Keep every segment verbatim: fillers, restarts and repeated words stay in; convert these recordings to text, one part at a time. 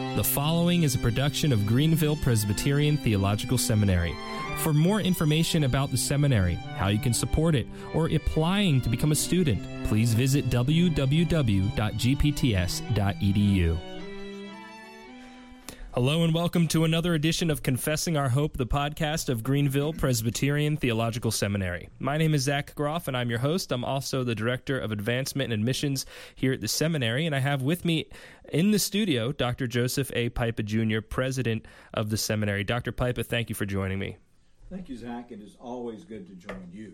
The following is a production of Greenville Presbyterian Theological Seminary. For more information about the seminary, how you can support it, or applying to become a student, please visit w w w dot g p t s dot e d u. Hello and welcome to another edition of Confessing Our Hope, the podcast of Greenville Presbyterian Theological Seminary. My name is Zach Groff, and I'm your host. I'm also the Director of Advancement and Admissions here at the seminary, and I have with me in the studio Doctor Joseph A. Pipa, Junior, President of the seminary. Doctor Pipa, thank you for joining me. Thank you, Zach. It is always good to join you.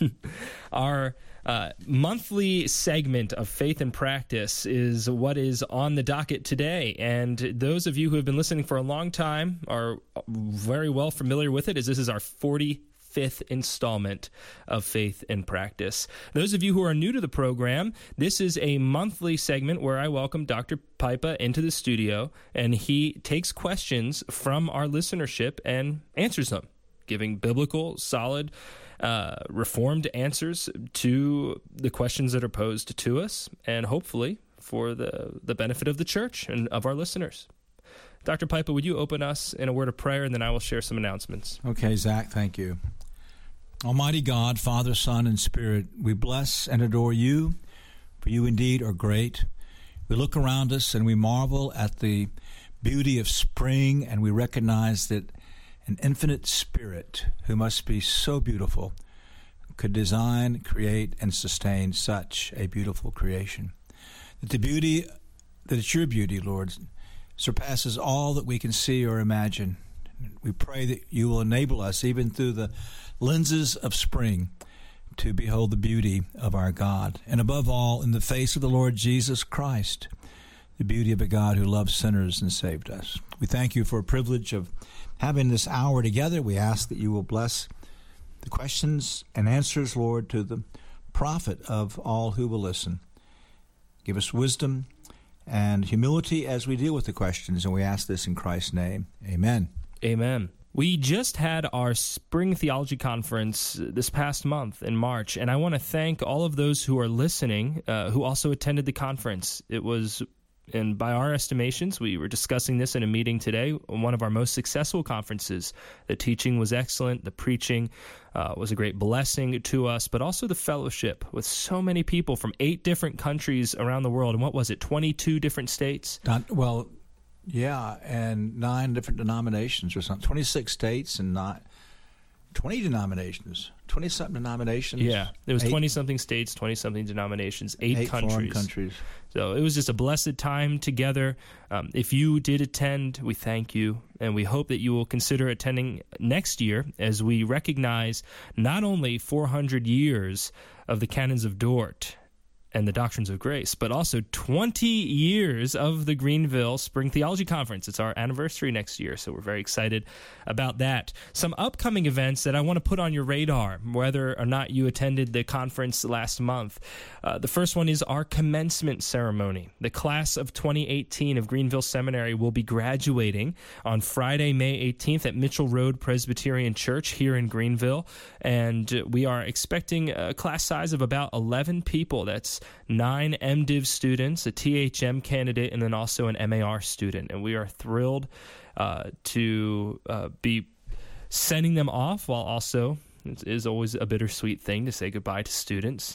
Our uh, monthly segment of Faith and Practice is what is on the docket today, and those of you who have been listening for a long time are very well familiar with it, as this is our forty-fifth installment of Faith and Practice. Those of you who are new to the program, this is a monthly segment where I welcome Doctor Pipa into the studio, and he takes questions from our listenership and answers them, giving biblical, solid, uh, reformed answers to the questions that are posed to us, and hopefully for the, the benefit of the church and of our listeners. Doctor Pipa, would you open us in a word of prayer, and then I will share some announcements. Okay, Zach, thank you. Almighty God, Father, Son, and Spirit, we bless and adore you, for you indeed are great. We look around us and we marvel at the beauty of spring, and we recognize that an infinite spirit who must be so beautiful could design, create, and sustain such a beautiful creation. That the beauty, that it's your beauty, Lord, surpasses all that we can see or imagine. We pray that you will enable us, even through the lenses of spring, to behold the beauty of our God. And above all, in the face of the Lord Jesus Christ, the beauty of a God who loves sinners and saved us. We thank you for a privilege of having this hour together. We ask that you will bless the questions and answers, Lord, to the profit of all who will listen. Give us wisdom and humility as we deal with the questions, and we ask this in Christ's name. Amen. Amen. We just had our Spring Theology Conference this past month in March, and I want to thank all of those who are listening uh, who also attended the conference. It was, and by our estimations, we were discussing this in a meeting today, one of our most successful conferences. The teaching was excellent. The preaching uh, was a great blessing to us, but also the fellowship with so many people from eight different countries around the world. And what was it, twenty-two different states? Not, well, yeah, and nine different denominations or something. twenty-six states and not twenty denominations. twenty-something denominations. Yeah, there was twenty-something states, twenty-something denominations, eight, eight countries. foreign countries. So it was just a blessed time together. Um, if you did attend, we thank you, and we hope that you will consider attending next year as we recognize not only four hundred years of the Canons of Dort and the Doctrines of Grace, but also twenty years of the Greenville Spring Theology Conference. It's our anniversary next year, so we're very excited about that. Some upcoming events that I want to put on your radar, whether or not you attended the conference last month. Uh, the first one is our commencement ceremony. The class of twenty eighteen of Greenville Seminary will be graduating on Friday, May eighteenth at Mitchell Road Presbyterian Church here in Greenville, and we are expecting a class size of about eleven people. That's nine MDiv students, a T H M candidate, and then also an M A R student. And we are thrilled uh, to uh, be sending them off, while also, it is always a bittersweet thing to say goodbye to students.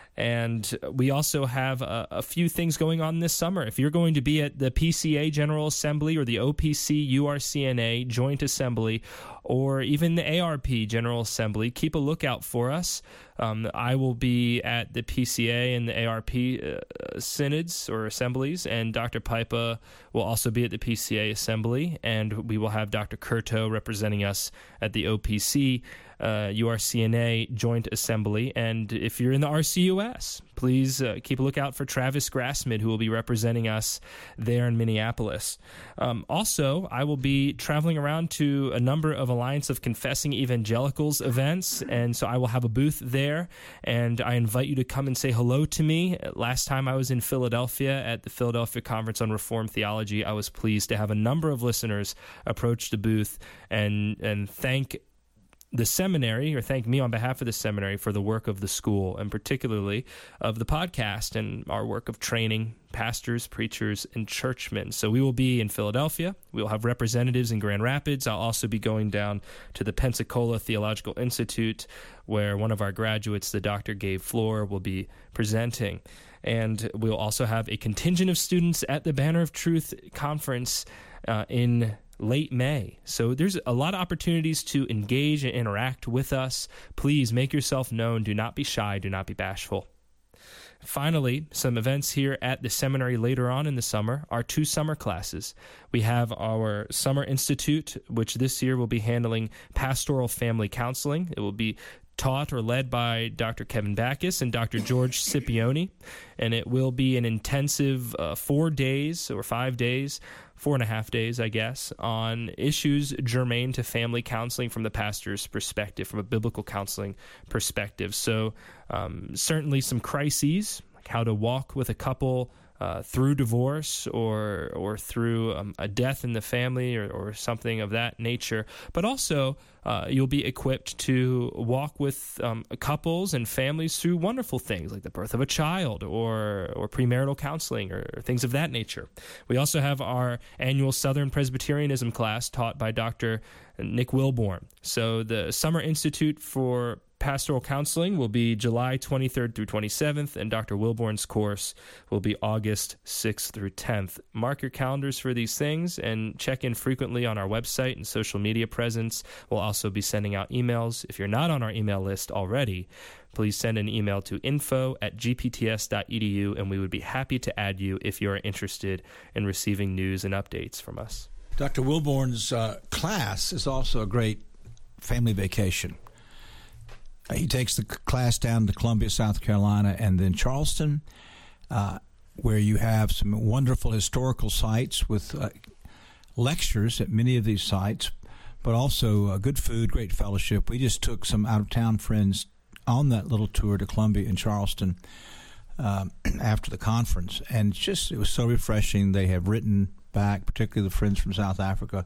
And we also have a, a few things going on this summer. If you're going to be at the P C A General Assembly or the O P C U R C N A Joint Assembly, or even the A R P General Assembly, keep a lookout for us. Um, I will be at the P C A and the A R P uh, synods or assemblies, and Doctor Pipa will also be at the P C A Assembly, and we will have Doctor Curto representing us at the O P C uh, U R C N A Joint Assembly. And if you're in the R C U S, please uh, keep a lookout for Travis Grassmid, who will be representing us there in Minneapolis. Um, also, I will be traveling around to a number of Alliance of Confessing Evangelicals events, and so I will have a booth there, and I invite you to come and say hello to me. Last time I was in Philadelphia at the Philadelphia Conference on Reformed Theology, I was pleased to have a number of listeners approach the booth and, and thank the seminary, or thank me on behalf of the seminary for the work of the school, and particularly of the podcast and our work of training pastors, preachers, and churchmen. So we will be in Philadelphia. We will have representatives in Grand Rapids. I'll also be going down to the Pensacola Theological Institute, where one of our graduates, the Doctor Gabe Floor, will be presenting. And we'll also have a contingent of students at the Banner of Truth conference uh, in late May. So there's a lot of opportunities to engage and interact with us. Please make yourself known. Do not be shy. Do not be bashful. Finally, some events here at the seminary later on in the summer are two summer classes. We have our Summer Institute, which this year will be handling pastoral family counseling. It will be taught or led by Doctor Kevin Backus and Doctor George Scipione, and it will be an intensive uh, four days or five days, four and a half days, I guess, on issues germane to family counseling from the pastor's perspective, from a biblical counseling perspective. So um, certainly some crises, like how to walk with a couple Uh, through divorce or or through um, a death in the family or, or something of that nature. But also, uh, you'll be equipped to walk with um, couples and families through wonderful things like the birth of a child or or premarital counseling or, or things of that nature. We also have our annual Southern Presbyterianism class taught by Doctor Nick Wilborn. So the Summer Institute for Pastoral Counseling will be July twenty-third through twenty-seventh, and Doctor Wilborn's course will be August sixth through tenth. Mark your calendars for these things and check in frequently on our website and social media presence. We'll also be sending out emails. If you're not on our email list already, please send an email to info at g p t s dot e d u, and we would be happy to add you if you are interested in receiving news and updates from us. Doctor Wilborn's uh, class is also a great family vacation. He takes the class down to Columbia, South Carolina, and then Charleston, uh, where you have some wonderful historical sites with uh, lectures at many of these sites, but also uh, good food, great fellowship. We just took some out-of-town friends on that little tour to Columbia and Charleston um, after the conference, and just it was so refreshing. They have written back, particularly the friends from South Africa,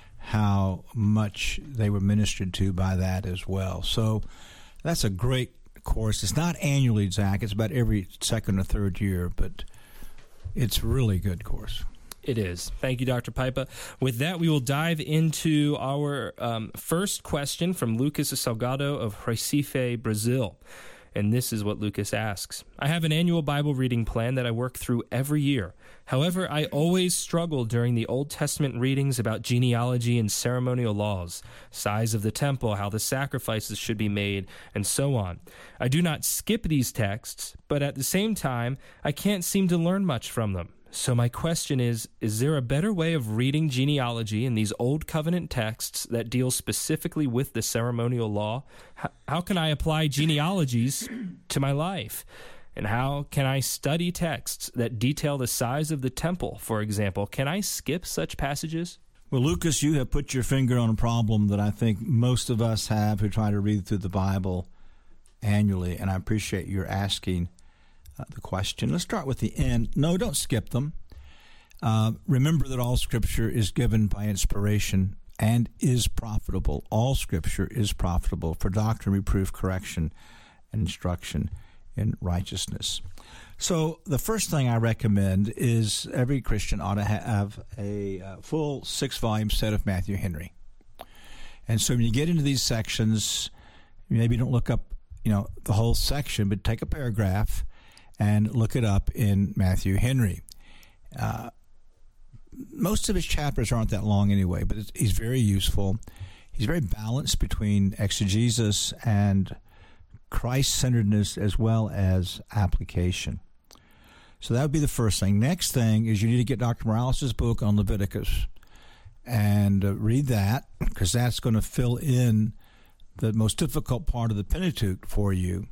how much they were ministered to by that as well. So that's a great course. It's not annually, Zach. It's about every second or third year, but it's a really good course. It is. Thank you, Doctor Pipa. With that, we will dive into our um, first question from Lucas Salgado of Recife, Brazil. And this is what Lucas asks. I have an annual Bible reading plan that I work through every year. However, I always struggle during the Old Testament readings about genealogy and ceremonial laws, size of the temple, how the sacrifices should be made, and so on. I do not skip these texts, but at the same time, I can't seem to learn much from them. So my question is, is there a better way of reading genealogy in these Old Covenant texts that deal specifically with the ceremonial law? How, how can I apply genealogies to my life? And how can I study texts that detail the size of the temple, for example? Can I skip such passages? Well, Lucas, you have put your finger on a problem that I think most of us have who try to read through the Bible annually, and I appreciate your asking Uh, the question. Let's start with the end. No, don't skip them. Uh, remember that all Scripture is given by inspiration and is profitable. All Scripture is profitable for doctrine, reproof, correction, and instruction in righteousness. So the first thing I recommend is every Christian ought to have a uh, full six-volume set of Matthew Henry. And so when you get into these sections, maybe don't look up, you know, the whole section, but take a paragraph and look it up in Matthew Henry. Uh, most of his chapters aren't that long anyway, but it's, he's very useful. He's very balanced between exegesis and Christ-centeredness as well as application. So that would be the first thing. Next thing is you need to get Doctor Morales' book on Leviticus and uh, read that, because that's going to fill in the most difficult part of the Pentateuch for you.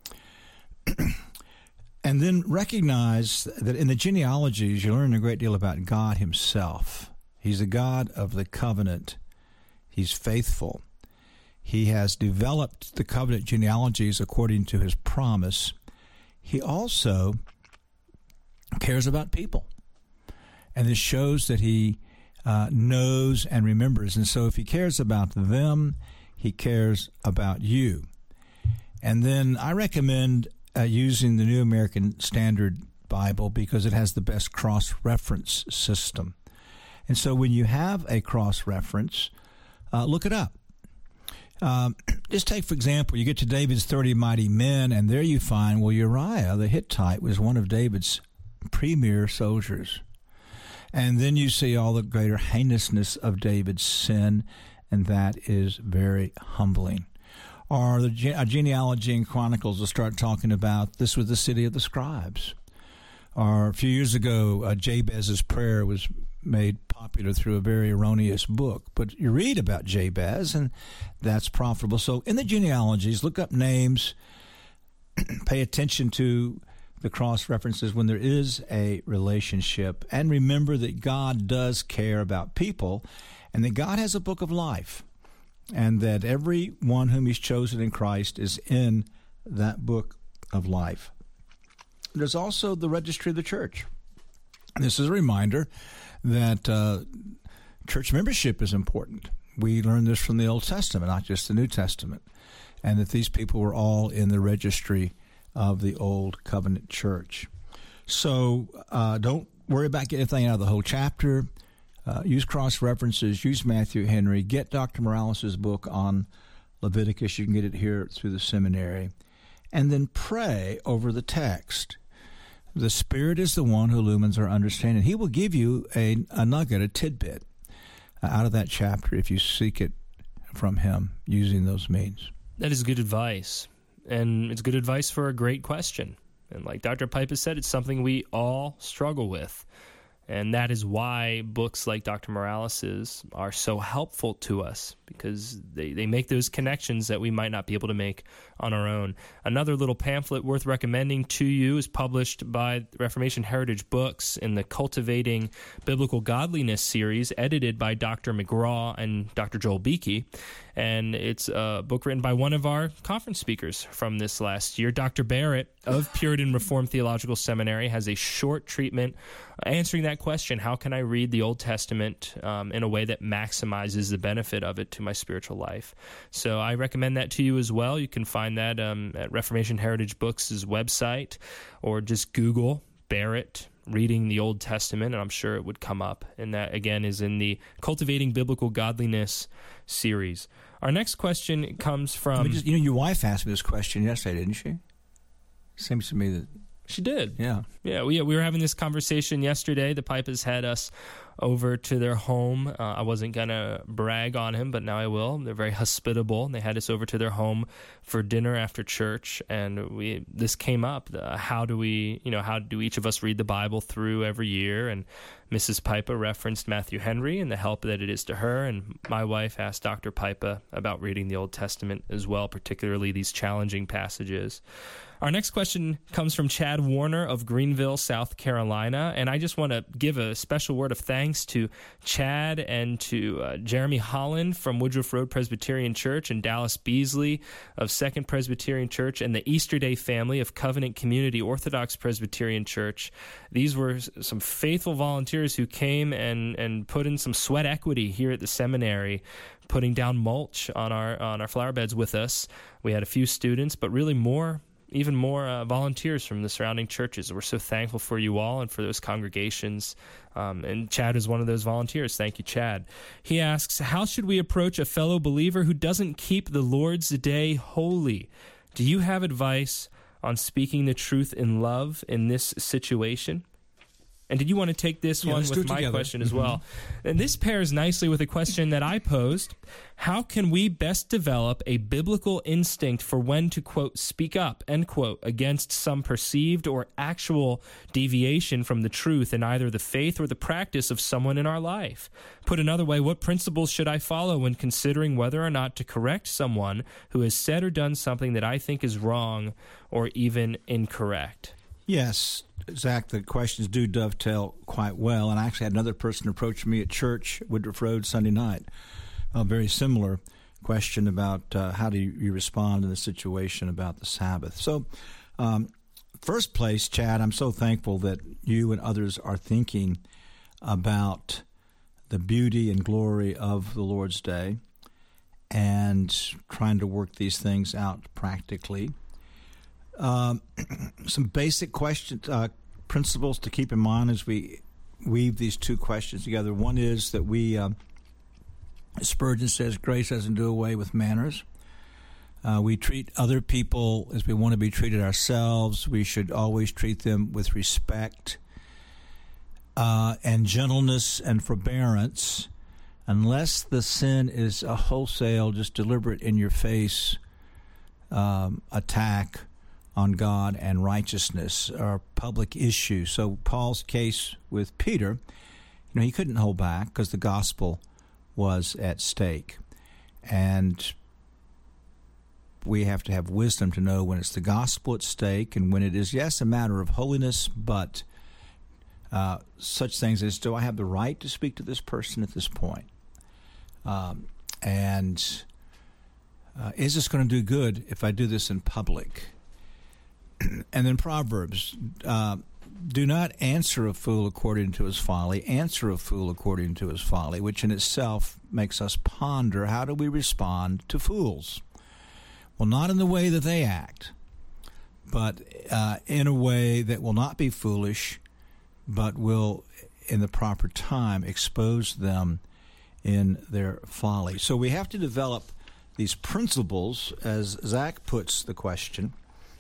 And then recognize that in the genealogies, you learn a great deal about God himself. He's a God of the covenant. He's faithful. He has developed the covenant genealogies according to his promise. He also cares about people. And this shows that he uh, knows and remembers. And so if he cares about them, He cares about you. And then I recommend uh, using the New American Standard Bible because it has the best cross-reference system. And so when you have a cross-reference, uh, look it up. Um, just take, for example, you get to David's thirty mighty men, and there you find, well, Uriah the Hittite was one of David's premier soldiers. And then you see all the greater heinousness of David's sin, and that is very humbling. Or the ge- genealogy and chronicles will start talking about this was the city of the scribes. Or a few years ago, uh, Jabez's prayer was made popular through a very erroneous book. But you read about Jabez, and that's profitable. So in the genealogies, look up names, pay attention to the cross-references when there is a relationship, and remember that God does care about people, and that God has a book of life, and that every one whom he's chosen in Christ is in that book of life. There's also the registry of the church. This is a reminder that uh, church membership is important. We learn this from the Old Testament, not just the New Testament, and that these people were all in the registry of the Old Covenant Church. So uh, don't worry about getting anything out of the whole chapter. Uh, use cross-references. Use Matthew Henry. Get Doctor Morales' book on Leviticus. You can get it here through the seminary. And then pray over the text. The Spirit is the one who illumines our understanding. He will give you a, a nugget, a tidbit uh, out of that chapter if you seek it from him using those means. That is good advice. And it's good advice for a great question. And like Doctor Pipe has said, it's something we all struggle with. And that is why books like Doctor Morales's are so helpful to us, because they, they make those connections that we might not be able to make on our own. Another little pamphlet worth recommending to you is published by Reformation Heritage Books in the Cultivating Biblical Godliness series, edited by Doctor McGraw and Doctor Joel Beakey. And it's a book written by one of our conference speakers from this last year. Doctor Barrett of Puritan Reformed Theological Seminary has a short treatment answering that question: how can I read the Old Testament um, in a way that maximizes the benefit of it to my spiritual life? So I recommend that to you as well. You can find that um, at Reformation Heritage Books' website, or just Google Barrett reading the Old Testament, and I'm sure it would come up. And that, again, is in the Cultivating Biblical Godliness series. Our next question comes from... Just, you know, your wife asked me this question yesterday, didn't she? Seems to me that... She did. Yeah. Yeah, we, we were having this conversation yesterday. The Pipers had us over to their home. Uh, I wasn't going to brag on him, but now I will. They're very hospitable. They had us over to their home for dinner after church, and we this came up. The, how do we, you know, how do each of us read the Bible through every year? And Missus Piper referenced Matthew Henry and the help that it is to her, and my wife asked Doctor Piper about reading the Old Testament as well, particularly these challenging passages. Our next question comes from Chad Warner of Greenville, South Carolina, and I just want to give a special word of thanks to Chad and to uh, Jeremy Holland from Woodruff Road Presbyterian Church, and Dallas Beasley of Second Presbyterian Church, and the Easterday family of Covenant Community Orthodox Presbyterian Church. These were some faithful volunteers who came and, and put in some sweat equity here at the seminary, putting down mulch on our on our flower beds with us. We had a few students, but really more even more uh, volunteers from the surrounding churches. We're so thankful for you all and for those congregations. Um, and Chad is one of those volunteers. Thank you, Chad. He asks, how should we approach a fellow believer who doesn't keep the Lord's Day holy? Do you have advice on speaking the truth in love in this situation? And did you want to take this yeah, one with my together. question as mm-hmm. well? And this pairs nicely with a question that I posed. How can we best develop a biblical instinct for when to, quote, speak up, end quote, against some perceived or actual deviation from the truth in either the faith or the practice of someone in our life? Put another way, what principles should I follow when considering whether or not to correct someone who has said or done something that I think is wrong or even incorrect? Yes, Zach, the questions do dovetail quite well. And I actually had another person approach me at church, Woodruff Road, Sunday night. A very similar question about uh, how do you respond in a situation about the Sabbath. So, um, first place, Chad, I'm so thankful that you and others are thinking about the beauty and glory of the Lord's Day. and trying to work these things out practically. Um, some basic questions, uh, principles to keep in mind as we weave these two questions together. One is that we, uh, Spurgeon says, grace doesn't do away with manners. Uh, we treat other people as we want to be treated ourselves. We should always treat them with respect uh, and gentleness and forbearance, unless the sin is a wholesale, just deliberate in your face um, attack on God and righteousness, or public issue. So Paul's case with Peter, you know, he couldn't hold back because the gospel was at stake. And we have to have wisdom to know when it's the gospel at stake and when it is, yes, a matter of holiness, but uh, such things as, do I have the right to speak to this person at this point? Um, and uh, is this going to do good if I do this in public? And then Proverbs, uh, do not answer a fool according to his folly, answer a fool according to his folly, which in itself makes us ponder, how do we respond to fools? Well, not in the way that they act, but uh, in a way that will not be foolish, but will, in the proper time, expose them in their folly. So we have to develop these principles, as Zach puts the question.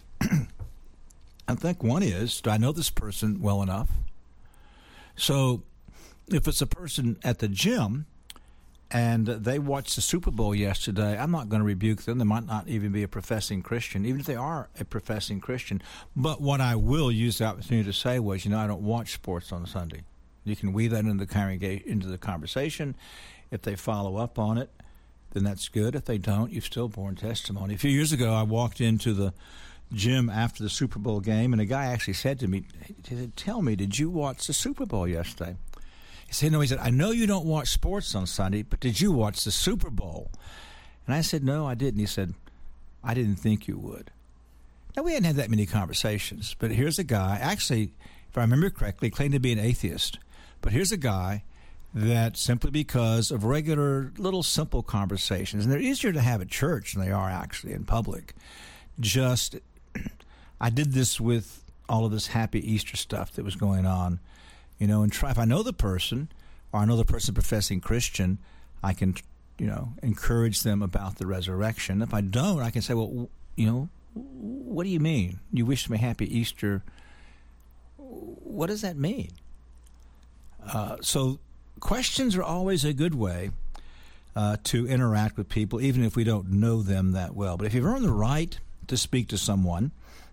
I think one is, do I know this person well enough? So if it's a person at the gym and they watched the Super Bowl yesterday, I'm not going to rebuke them. They might not even be a professing Christian, even if they are a professing Christian. But what I will use the opportunity to say was, you know, I don't watch sports on Sunday. You can weave that into the congregation, into the conversation. If they follow up on it, then that's good. If they don't, you've still borne testimony. A few years ago, I walked into the gym after the Super Bowl game, and a guy actually said to me, he said, tell me, did you watch the Super Bowl yesterday? He said, no. He said, I know you don't watch sports on Sunday, but did you watch the Super Bowl? And I said, no, I didn't. He said, I didn't think you would. Now, we hadn't had that many conversations, but here's a guy, actually, if I remember correctly, claimed to be an atheist. But here's a guy that simply because of regular little simple conversations, and they're easier to have at church than they are actually in public, just, I did this with all of this happy Easter stuff that was going on, you know, and try, if I know the person, or I know the person professing Christian, I can, you know, encourage them about the resurrection. If I don't, I can say, well, you know, what do you mean? You wish me happy Easter. What does that mean? Uh, so questions are always a good way uh, to interact with people, even if we don't know them that well. But if you've earned the right to speak to someone,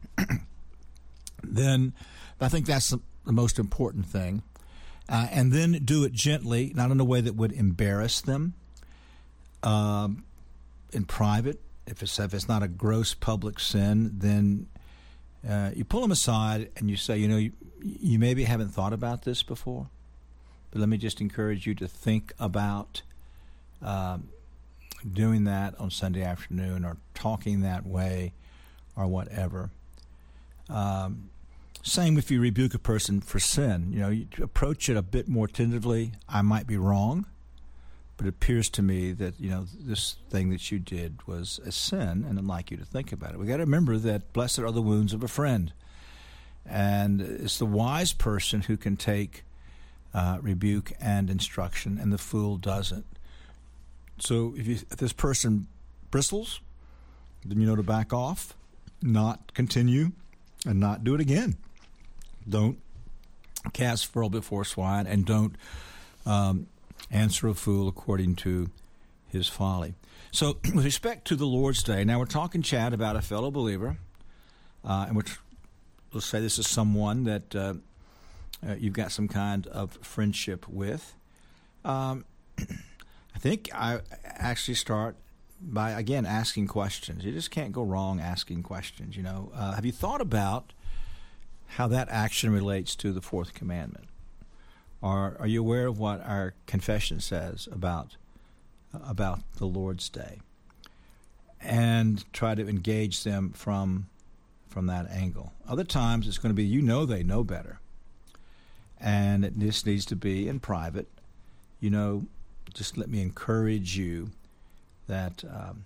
then I think that's the, the most important thing. Uh, and then do it gently, not in a way that would embarrass them um, in private. If it's, if it's not a gross public sin, then uh, you pull them aside and you say, you know, you, you maybe haven't thought about this before, but let me just encourage you to think about um, doing that on Sunday afternoon, or talking that way, or whatever. Um, same if you rebuke a person for sin. You know, you approach it a bit more tentatively. I might be wrong, but it appears to me that, you know, this thing that you did was a sin, and I'd like you to think about it. We got to remember that blessed are the wounds of a friend, and it's the wise person who can take uh, rebuke and instruction, and the fool doesn't. So if, you, if this person bristles, then you know to back off, not continue, and not do it again. Don't cast pearl before swine, and don't um, answer a fool according to his folly. So with respect to the Lord's Day, now we're talking, Chad, about a fellow believer, uh, and which let's say this is someone that uh, uh, you've got some kind of friendship with. Um, I think I actually start by, again, asking questions. You just can't go wrong asking questions, you know. Uh, have you thought about how that action relates to the fourth commandment? Or are you aware of what our confession says about uh, about the Lord's Day? And try to engage them from from that angle. Other times it's going to be, you know they know better. And it just needs to be in private. You know, just let me encourage you that um,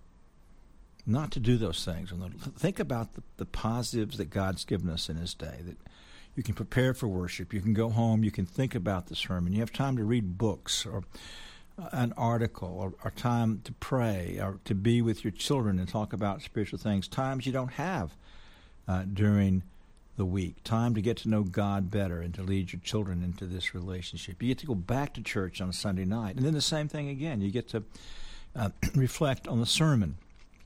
not to do those things. Think about the, the positives that God's given us in His day, that you can prepare for worship, you can go home, you can think about the sermon, you have time to read books or an article, or, or time to pray, or to be with your children and talk about spiritual things, times you don't have uh, during the week, time to get to know God better and to lead your children into this relationship. You get to go back to church on Sunday night, and then the same thing again. You get to uh, reflect on the sermon.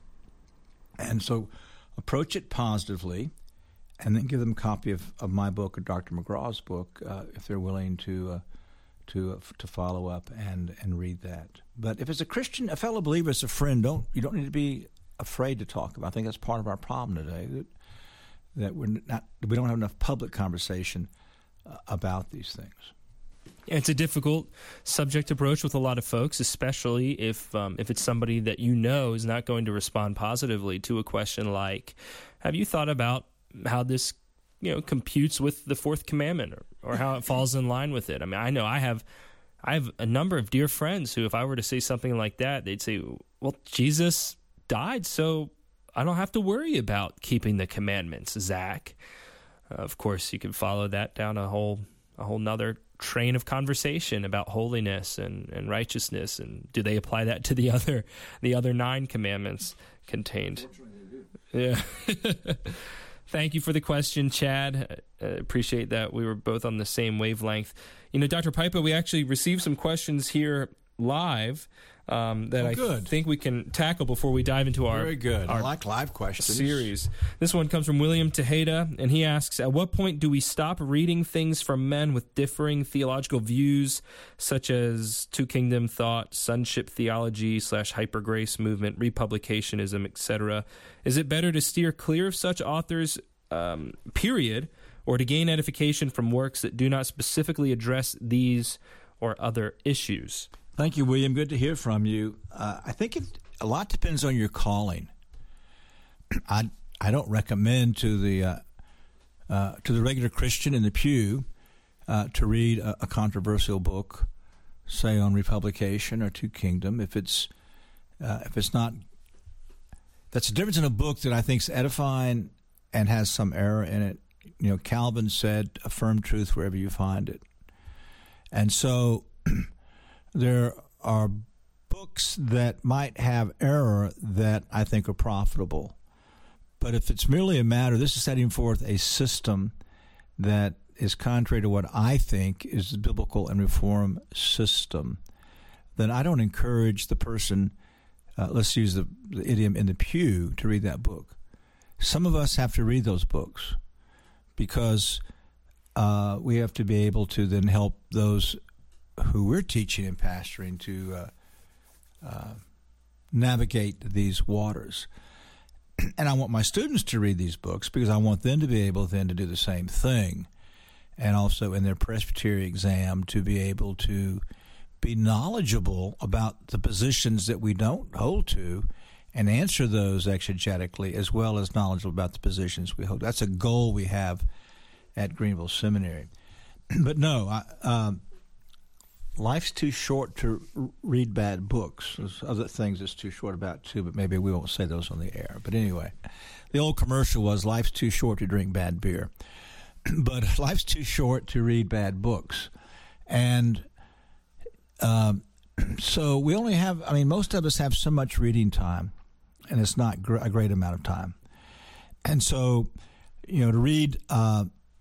And so approach it positively, and then give them a copy of, of my book or Doctor McGraw's book uh, if they're willing to uh, to uh, to follow up and, and read that. But if it's a Christian, a fellow believer, it's a friend, don't you don't need to be afraid to talk about. I think that's part of our problem today, that that we're not we don't have enough public conversation uh, about these things. It's a difficult subject to broach with a lot of folks, especially if um, if it's somebody that you know is not going to respond positively to a question like, have you thought about how this, you know, computes with the fourth commandment, or, or how it falls in line with it? I mean, I know I have I have a number of dear friends who, if I were to say something like that, they'd say, well, Jesus died, so I don't have to worry about keeping the commandments, Zach. Uh, of course, you can follow that down a whole a whole nother train of conversation about holiness and, and righteousness, and do they apply that to the other the other nine commandments contained? Yeah. Thank you for the question, Chad. I appreciate that we were both on the same wavelength. You know, Doctor Pipa, we actually received some questions here live um, that oh, I good. think we can tackle before we dive into our Very good. Our I like live questions. Series. This one comes from William Tejeda, and he asks, at what point do we stop reading things from men with differing theological views, such as two-kingdom thought, sonship theology, slash hyper-grace movement, republicanism, et cetera? Is it better to steer clear of such authors, um, period, or to gain edification from works that do not specifically address these or other issues? Thank you, William. Good to hear from you. Uh, I think it, a lot depends on your calling. I I don't recommend to the uh, uh, to the regular Christian in the pew uh, to read a, a controversial book, say on republication or two kingdom, if it's uh, if it's not. That's the difference in a book that I think is edifying and has some error in it. You know, Calvin said, "Affirm truth wherever you find it," and so. There are books that might have error that I think are profitable. But if it's merely a matter, this is setting forth a system that is contrary to what I think is the biblical and reform system, then I don't encourage the person, uh, let's use the, the idiom in the pew, to read that book. Some of us have to read those books because uh, we have to be able to then help those who we're teaching and pastoring to uh, uh, navigate these waters. And I want my students to read these books because I want them to be able then to do the same thing, and also in their Presbytery exam to be able to be knowledgeable about the positions that we don't hold to and answer those exegetically, as well as knowledgeable about the positions we hold. That's a goal we have at Greenville Seminary. But no, I... Um, life's too short to read bad books. There's other things it's too short about, too, but maybe we won't say those on the air. But anyway, the old commercial was, life's too short to drink bad beer. But life's too short to read bad books. And um, so we only have, I mean, most of us have so much reading time, and it's not gr- a great amount of time. And so, you know, to read uh,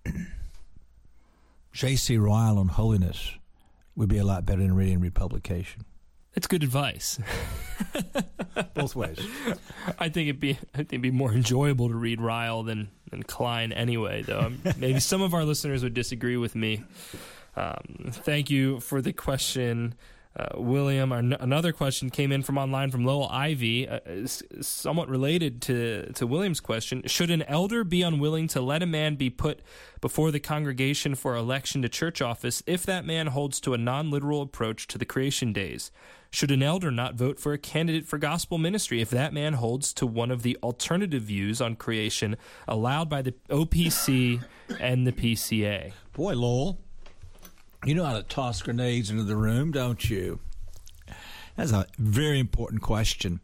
J C Ryle on holiness would be a lot better than reading Republication. It's good advice. Both ways. I think it'd be I think it'd be more enjoyable to read Ryle than, than Klein anyway, though. Maybe some of our listeners would disagree with me. Um, thank you for the question, uh, William. Our, another question came in from online from Lowell Ivy, uh, somewhat related to, to William's question. Should an elder be unwilling to let a man be put before the congregation for election to church office if that man holds to a non-literal approach to the creation days? Should an elder not vote for a candidate for gospel ministry if that man holds to one of the alternative views on creation allowed by the O P C and the P C A? Boy, Lowell, you know how to toss grenades into the room, don't you? That's a very important question.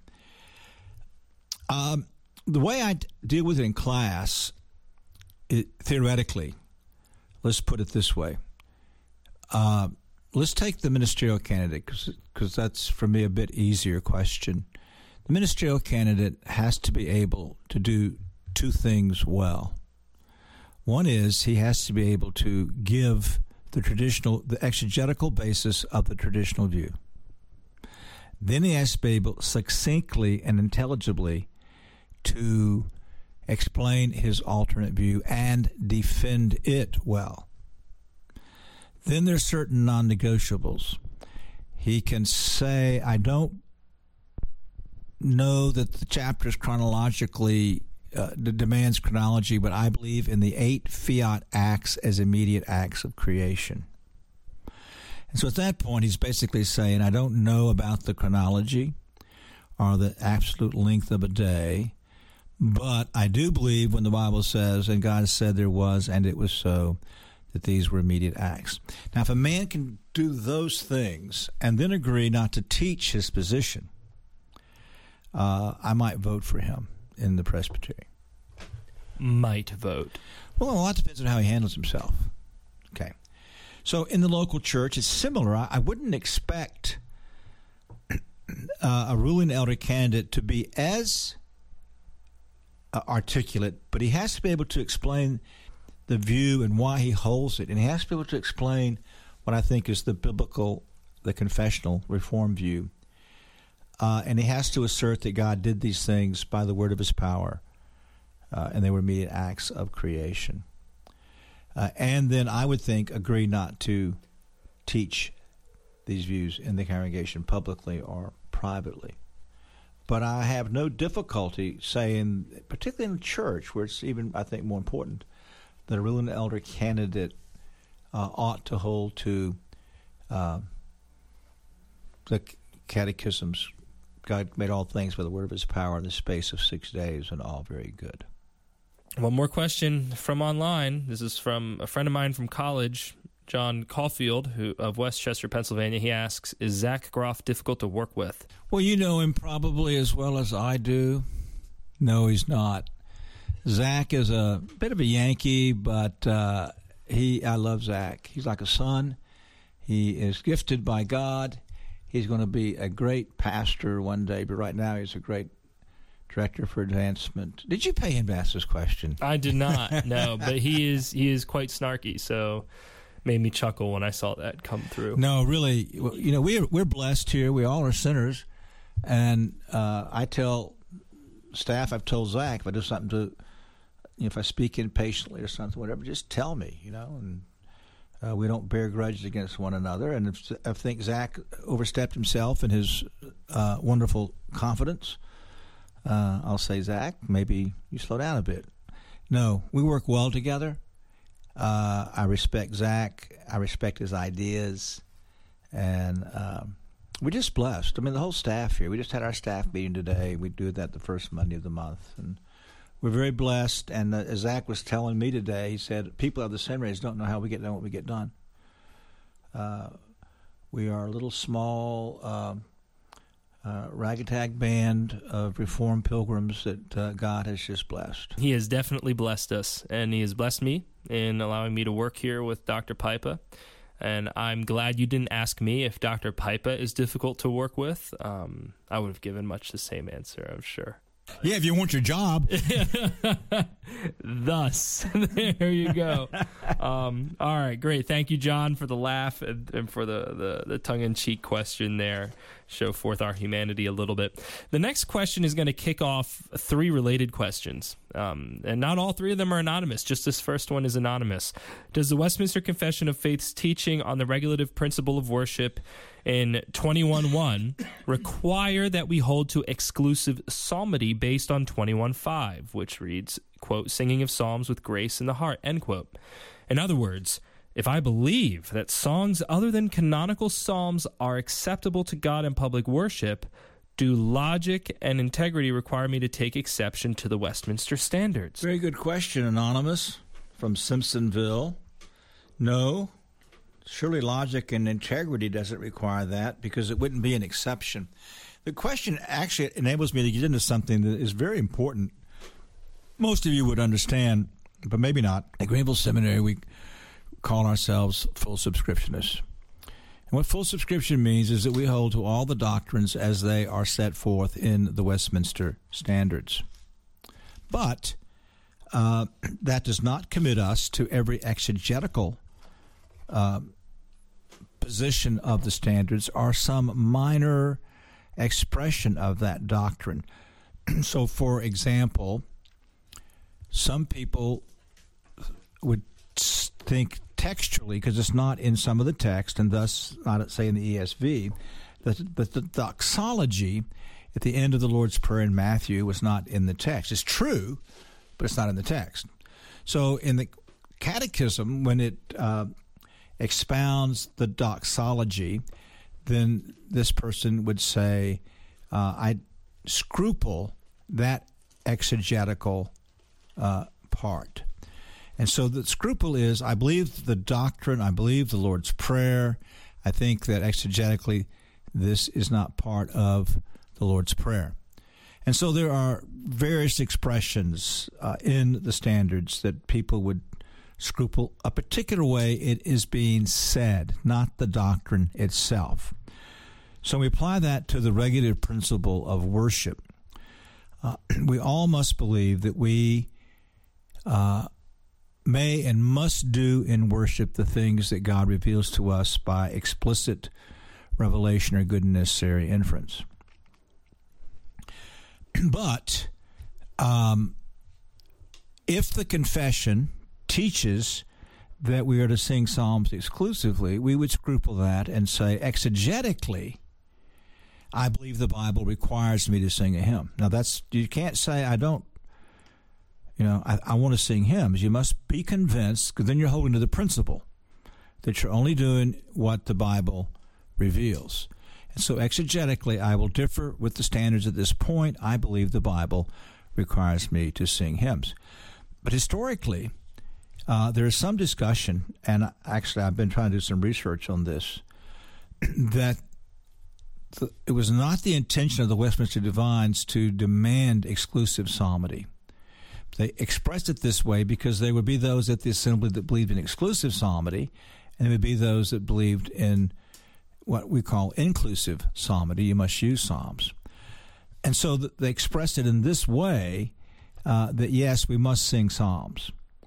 Um, the way I d- deal with it in class, it, theoretically, let's put it this way. Uh, let's take the ministerial candidate, because that's, for me, a bit easier question. The ministerial candidate has to be able to do two things well. One is he has to be able to give the traditional, the exegetical basis of the traditional view. Then he has to be able succinctly and intelligibly to explain his alternate view and defend it well. Then there's certain non-negotiables. He can say, I don't know that the chapter is chronologically, uh, demands chronology, but I believe in the eight fiat acts as immediate acts of creation. And so at that point, he's basically saying, I don't know about the chronology or the absolute length of a day, but I do believe when the Bible says, and God said there was, and it was so, that these were immediate acts. Now, if a man can do those things and then agree not to teach his position, uh, I might vote for him in the presbytery. Might vote. Well, a lot depends on how he handles himself. Okay. So in the local church, it's similar. I, I wouldn't expect uh, a ruling elder candidate to be as uh, articulate, but he has to be able to explain the view and why he holds it. And he has to be able to explain what I think is the biblical, the confessional reform view. Uh, and he has to assert that God did these things by the word of his power, uh, and they were immediate acts of creation. Uh, and then I would think agree not to teach these views in the congregation publicly or privately. But I have no difficulty saying, particularly in church, where it's even, I think, more important, that a ruling elder candidate uh, ought to hold to uh, the catechisms. God made all things by the word of his power in the space of six days, and all very good. One more question from online. This is from a friend of mine from college, John Caulfield, who of Westchester, Pennsylvania. He asks, is Zach Groff difficult to work with? Well, you know him probably as well as I do. No, he's not. Zach is a bit of a Yankee, but uh, he I love Zach. He's like a son. He is gifted by God. He's going to be a great pastor one day, but right now he's a great director for advancement. Did you pay him to ask this question? I did not, no, but he is he is quite snarky, so made me chuckle when I saw that come through. No, really, you know, we're, we're blessed here. We all are sinners, and uh, I tell staff, I've told Zach, if I do something to, you know, if I speak impatiently or something, whatever, just tell me, you know, and Uh, we don't bear grudges against one another. And if I think Zach overstepped himself in his uh, wonderful confidence, uh, I'll say, Zach, maybe you slow down a bit. No, we work well together. Uh, I respect Zach. I respect his ideas. And um, we're just blessed. I mean, the whole staff here. We just had our staff meeting today. We do that the first Monday of the month. And we're very blessed, and uh, as Zach was telling me today, he said, people of the seminaries don't know how we get done what we get done. Uh, we are a little small uh, uh, ragtag band of Reformed pilgrims that uh, God has just blessed. He has definitely blessed us, and he has blessed me in allowing me to work here with Doctor Pipa. And I'm glad you didn't ask me if Doctor Pipa is difficult to work with. Um, I would have given much the same answer, I'm sure. Yeah, if you want your job. Thus, there you go. Um, all right, great. Thank you, John, for the laugh and, and for the, the, the tongue-in-cheek question there. Show forth our humanity a little bit. The next question is going to kick off three related questions. Um, and not all three of them are anonymous. Just this first one is anonymous. Does the Westminster Confession of Faith's teaching on the regulative principle of worship in twenty-one one require that we hold to exclusive psalmody based on twenty-one five, which reads, quote, singing of psalms with grace in the heart, end quote? In other words, if I believe that songs other than canonical psalms are acceptable to God in public worship, do logic and integrity require me to take exception to the Westminster standards? Very good question, Anonymous from Simpsonville. No, Surely logic and integrity doesn't require that, because it wouldn't be an exception. The question actually enables me to get into something that is very important. Most of you would understand, but maybe not. At Greenville Seminary, we call ourselves full subscriptionists. And what full subscription means is that we hold to all the doctrines as they are set forth in the Westminster Standards. But uh, that does not commit us to every exegetical uh, position of the standards or some minor expression of that doctrine. So, for example, some people would think textually, because it's not in some of the text, and thus not, say, in the E S V, that, that the doxology at the end of the Lord's Prayer in Matthew was not in the text. It's true, but it's not in the text. So in the Catechism, when it uh, expounds the doxology, then this person would say, uh, I scruple that exegetical uh, part. And so the scruple is, I believe the doctrine, I believe the Lord's Prayer. I think that exegetically this is not part of the Lord's Prayer. And so there are various expressions uh, in the standards that people would scruple a particular way it is being said, not the doctrine itself. So we apply that to the regulative principle of worship. Uh, we all must believe that we uh, may and must do in worship the things that God reveals to us by explicit revelation or good and necessary inference. But um, if the confession teaches that we are to sing psalms exclusively, we would scruple that and say, exegetically, I believe the Bible requires me to sing a hymn. Now, that's, you can't say I don't, you know, I, I want to sing hymns. You must be convinced, because then you're holding to the principle that you're only doing what the Bible reveals. And so exegetically, I will differ with the standards at this point. I believe the Bible requires me to sing hymns. But historically, uh, there is some discussion, and actually I've been trying to do some research on this, that the, it was not the intention of the Westminster Divines to demand exclusive psalmody. They expressed it this way because there would be those at the assembly that believed in exclusive psalmody, and there would be those that believed in what we call inclusive psalmody. You must use psalms. And so th- they expressed it in this way, uh, that yes, we must sing psalms,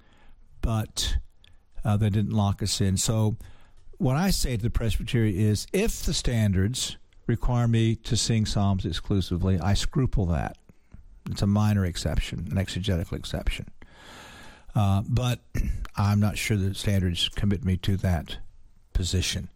but uh, they didn't lock us in. So what I say to the presbytery is, if the standards require me to sing psalms exclusively, I scruple that. It's a minor exception, an exegetical exception. Uh, but I'm not sure the standards commit me to that position.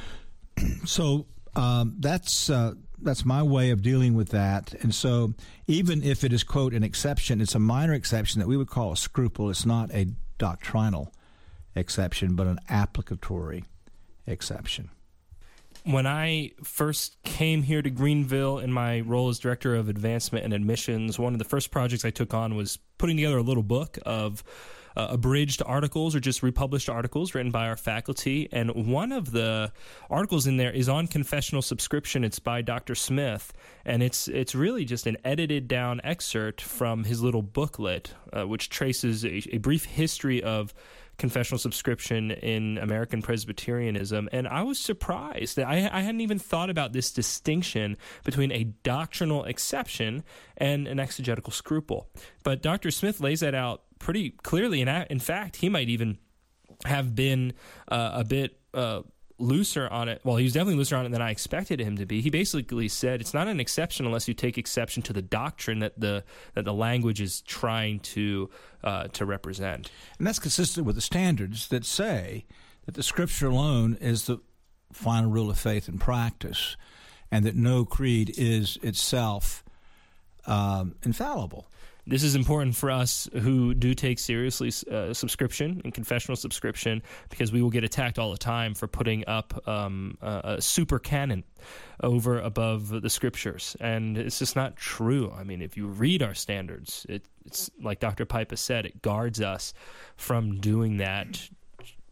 So um, that's uh, that's my way of dealing with that. And so even if it is, quote, an exception, it's a minor exception that we would call a scruple. It's not a doctrinal exception, but an applicatory exception. When I first came here to Greenville in my role as Director of Advancement and Admissions, one of the first projects I took on was putting together a little book of uh, abridged articles or just republished articles written by our faculty. And one of the articles in there is on confessional subscription. It's by Doctor Smith, and it's it's really just an edited down excerpt from his little booklet, uh, which traces a, a brief history of confessional subscription in American Presbyterianism. And I was surprised that I, I hadn't even thought about this distinction between a doctrinal exception and an exegetical scruple. But Doctor Smith lays that out pretty clearly. And in fact, he might even have been uh, a bit uh, looser on it. Well, he was definitely looser on it than I expected him to be. He basically said it's not an exception unless you take exception to the doctrine that the that the language is trying to uh, to represent. And that's consistent with the standards that say that the Scripture alone is the final rule of faith and practice, and that no creed is itself um, infallible. This is important for us who do take seriously uh, subscription and confessional subscription, because we will get attacked all the time for putting up um, a, a super canon over above the Scriptures. And it's just not true. I mean, if you read our standards, it, it's like Doctor Pipa said, it guards us from doing that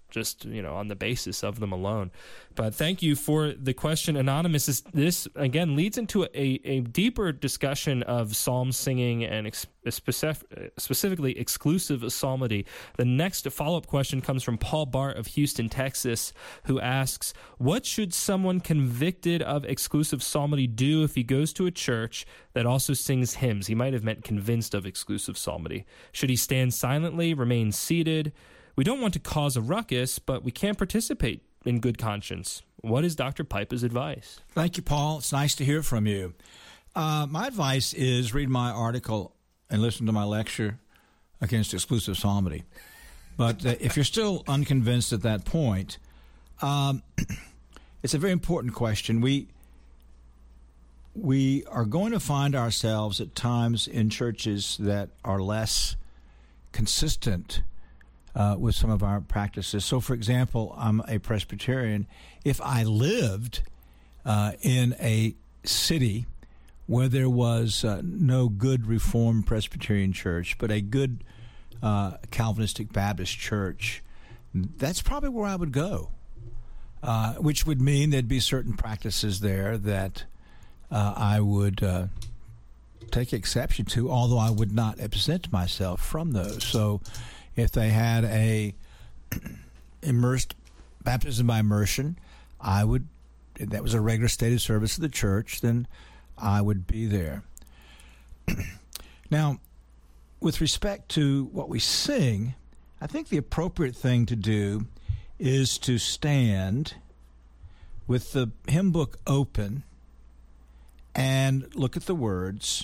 just, you know, on the basis of them alone. But thank you for the question, Anonymous. This, this again, leads into a, a deeper discussion of psalm singing and ex- specific, specifically exclusive psalmody. The next follow-up question comes from Paul Bart of Houston, Texas, who asks, what should someone convicted of exclusive psalmody do if he goes to a church that also sings hymns? He might have meant convinced of exclusive psalmody. Should he stand silently, remain seated? We don't want to cause a ruckus, but we can't participate in good conscience. What is Doctor Pipa's advice? Thank you, Paul. It's nice to hear from you. Uh, my advice is read my article and listen to my lecture against exclusive psalmody. But uh, if you're still unconvinced at that point, um, it's a very important question. We we are going to find ourselves at times in churches that are less consistent Uh, with some of our practices. So, for example, I'm a Presbyterian. If I lived uh, in a city where there was uh, no good Reformed Presbyterian church, but a good uh, Calvinistic Baptist church, that's probably where I would go, uh, which would mean there'd be certain practices there that uh, I would uh, take exception to, although I would not absent myself from those. So, if they had a immersed baptism by immersion, I would, if that was a regular stated service of the church, then I would be there. Now, with respect to what we sing, I think the appropriate thing to do is to stand with the hymn book open and look at the words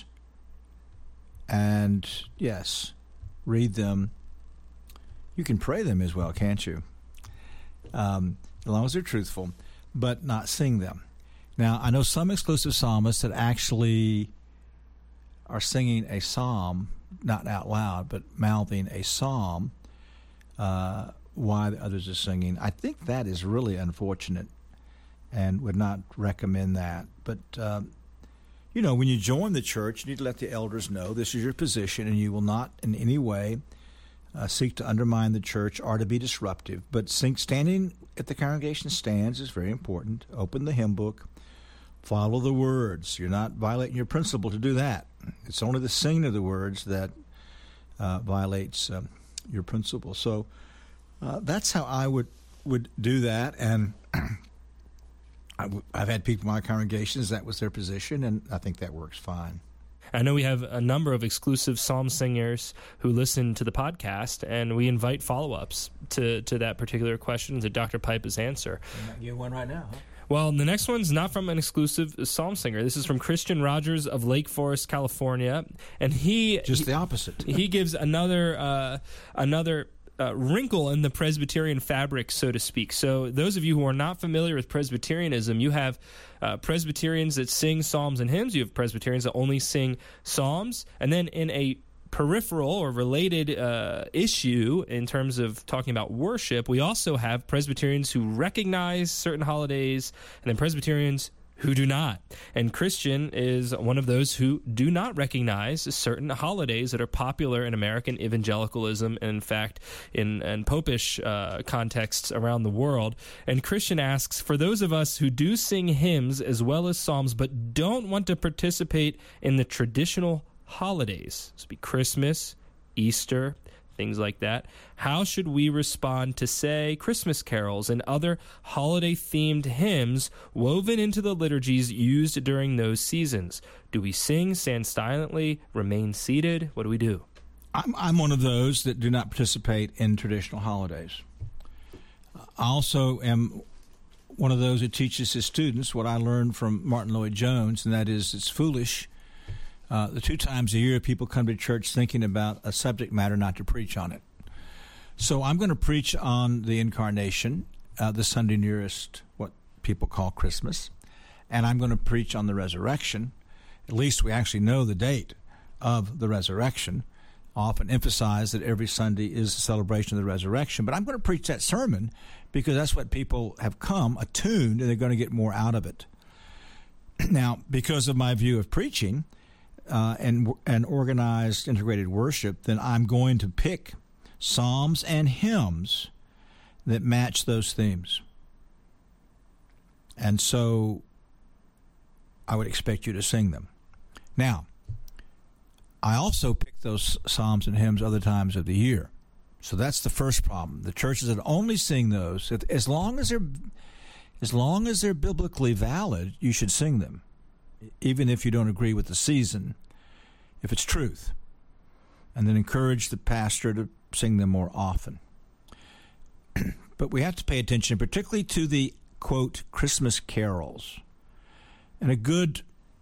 and, yes, read them. You can pray them as well, can't you? Um, as long as they're truthful, but not sing them. Now, I know some exclusive psalmists that actually are singing a psalm, not out loud, but mouthing a psalm uh, while the others are singing. I think that is really unfortunate and would not recommend that. But, um, you know, when you join the church, you need to let the elders know this is your position and you will not in any way Uh, seek to undermine the church or to be disruptive. But sing, standing at the congregation stands is very important. Open the hymn book. Follow the words. You're not violating your principle to do that. It's only the singing of the words that uh, violates um, your principle. So uh, that's how I would, would do that. And I w- I've had people in my congregations, that was their position, and I think that works fine. I know we have a number of exclusive psalm singers who listen to the podcast, and we invite follow-ups to, to that particular question, to Doctor Pipa's answer. You might get one right now, huh? Well, the next one's not from an exclusive psalm singer. This is from Christian Rogers of Lake Forest, California, and he just he, the opposite. He gives another uh, another. Uh, wrinkle in the Presbyterian fabric, so to speak. So those of you who are not familiar with Presbyterianism, you have uh, Presbyterians that sing psalms and hymns. You have Presbyterians that only sing psalms. And then in a peripheral or related uh, issue in terms of talking about worship, we also have Presbyterians who recognize certain holidays and then Presbyterians who do not. And Christian is one of those who do not recognize certain holidays that are popular in American evangelicalism and, in fact, in, in popish uh, contexts around the world. And Christian asks, for those of us who do sing hymns as well as psalms but don't want to participate in the traditional holidays, this would be Christmas, Easter, things like that, how should we respond to, say, Christmas carols and other holiday-themed hymns woven into the liturgies used during those seasons? Do we sing, stand silently, remain seated? What do we do? I'm, I'm one of those that do not participate in traditional holidays. I also am one of those that teaches his students what I learned from Martin Lloyd-Jones, and that is it's foolish Uh, the two times a year people come to church thinking about a subject matter, not to preach on it. So I'm going to preach on the Incarnation, uh, the Sunday nearest what people call Christmas, and I'm going to preach on the resurrection. At least we actually know the date of the resurrection. I often emphasize that every Sunday is a celebration of the resurrection, but I'm going to preach that sermon because that's what people have come attuned, and they're going to get more out of it. Now, because of my view of preaching, Uh, and and organized integrated worship, then I'm going to pick psalms and hymns that match those themes. And so I would expect you to sing them. Now, I also pick those psalms and hymns other times of the year. So that's the first problem. The churches that only sing those, as long as they're as long as they're biblically valid, you should sing them, even if you don't agree with the season, if it's truth. And then encourage the pastor to sing them more often. But we have to pay attention, particularly to the, quote, Christmas carols. And a good,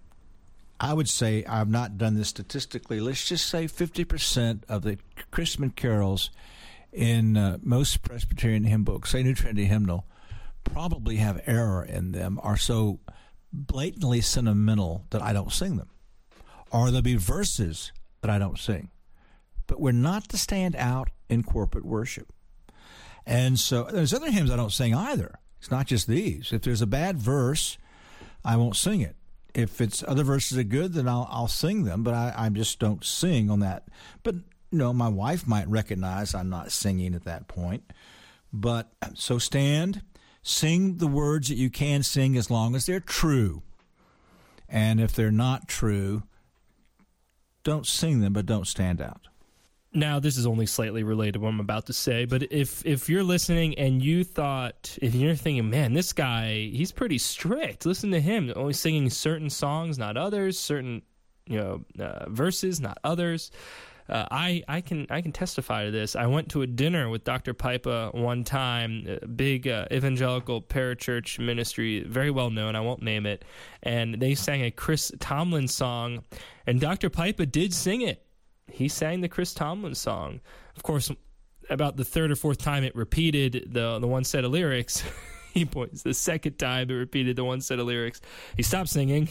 I would say, I've not done this statistically, let's just say fifty percent of the Christmas carols in uh, most Presbyterian hymn books, say New Trinity Hymnal, probably have error in them, are so blatantly sentimental that I don't sing them. Or there'll be verses that I don't sing. But we're not to stand out in corporate worship. And so there's other hymns I don't sing either. It's not just these. If there's a bad verse, I won't sing it. If it's other verses are good, then I'll, I'll sing them, but I, I just don't sing on that. But, you know, my wife might recognize I'm not singing at that point. But so stand, sing the words that you can sing as long as they're true. And if they're not true, don't sing them, but don't stand out. Now, this is only slightly related to what I'm about to say, but if if you're listening and you thought, if you're thinking, man, this guy, he's pretty strict. Listen to him, only singing certain songs, not others, certain, you know, uh, verses, not others. Uh, I I can I can testify to this. I went to a dinner with Doctor Pipa one time, a big uh, evangelical parachurch ministry, very well known. I won't name it, and they sang a Chris Tomlin song, and Doctor Pipa did sing it. He sang the Chris Tomlin song. Of course, about the third or fourth time it repeated the the one set of lyrics. He points. The second time it repeated the one set of lyrics. He stopped singing,